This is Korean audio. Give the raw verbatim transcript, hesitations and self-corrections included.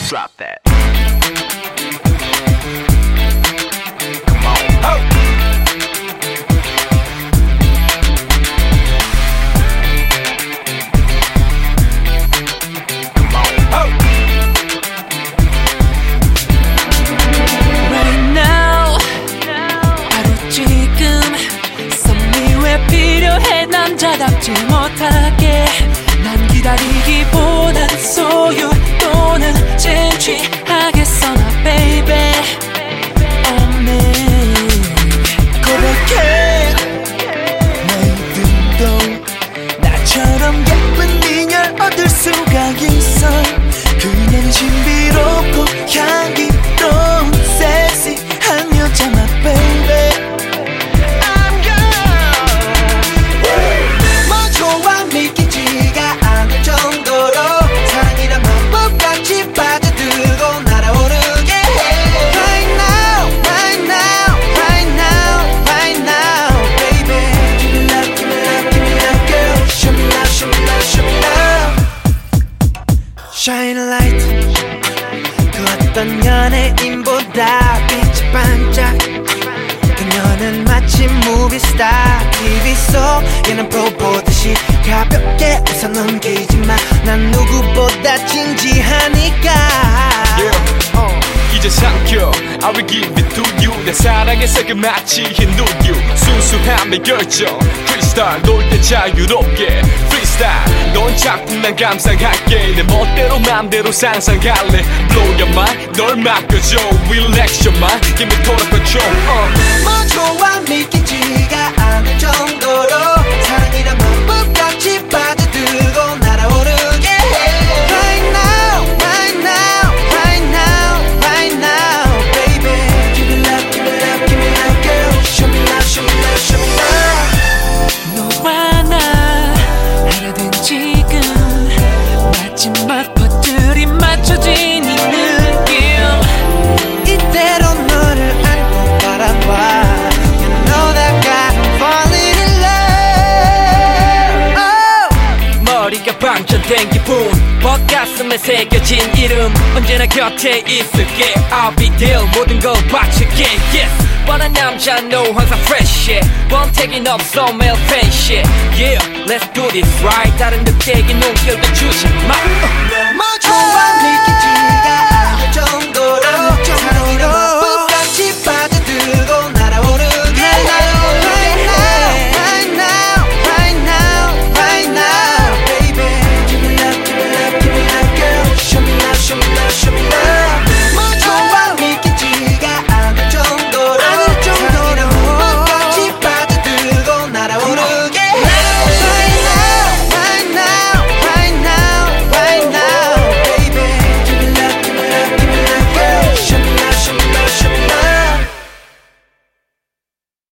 Drop that. 남자답지 못하게 난 기다리기보단 소유 또는 쟁취하겠어 나 baby oh man 고백해 너희들도 나처럼 예쁜 미녀를 얻을 수가 있어 그녀는 신비롭고 향기로운 섹시한 여자 my baby Shine a light 그 어떤 연예인보다 빛이 반짝 그녀는 마치 무비스타 티비 속에는 프로 보듯이 가볍게 웃어 넘기지만 난 누구보다 진지하니까 yeah. uh, 이제 삼켜 I will give it to you 내 사랑의 색은 마치 흰 우유 순수함의 결정 크리스탈 놀 때 자유롭게 프리스타일 넌 작품 난 감상할게 내 멋대로 맘대로 상상할래 Blow your mind 널 맡겨줘 Relax your mind Give me total control uh. 뭐 좋아 믿기지가 않을 정도로 사랑이란 마법같이 빠져들고 날아오르게 Right now, right now, right now, right now Baby Give me love, give me love, give me love girl Show me love, show me love, show me love 너와 나 알아든 지금 마지막 퍼즐이 맞춰진 이 느낌 이대로 너를 안고 바라봐 You know that I'm falling in love oh. 머리가 방전된 기분 벗가슴에 새겨진 이름 언제나 곁에 있을게 I'll be there 모든 걸 바칠게 Yes 뻔한 남자 no 항상 fresh yeah 번택인 없어 매일 fan shit Yeah let's do this right 다른 늑대에게 눈길도 주지 마 뭐 좋아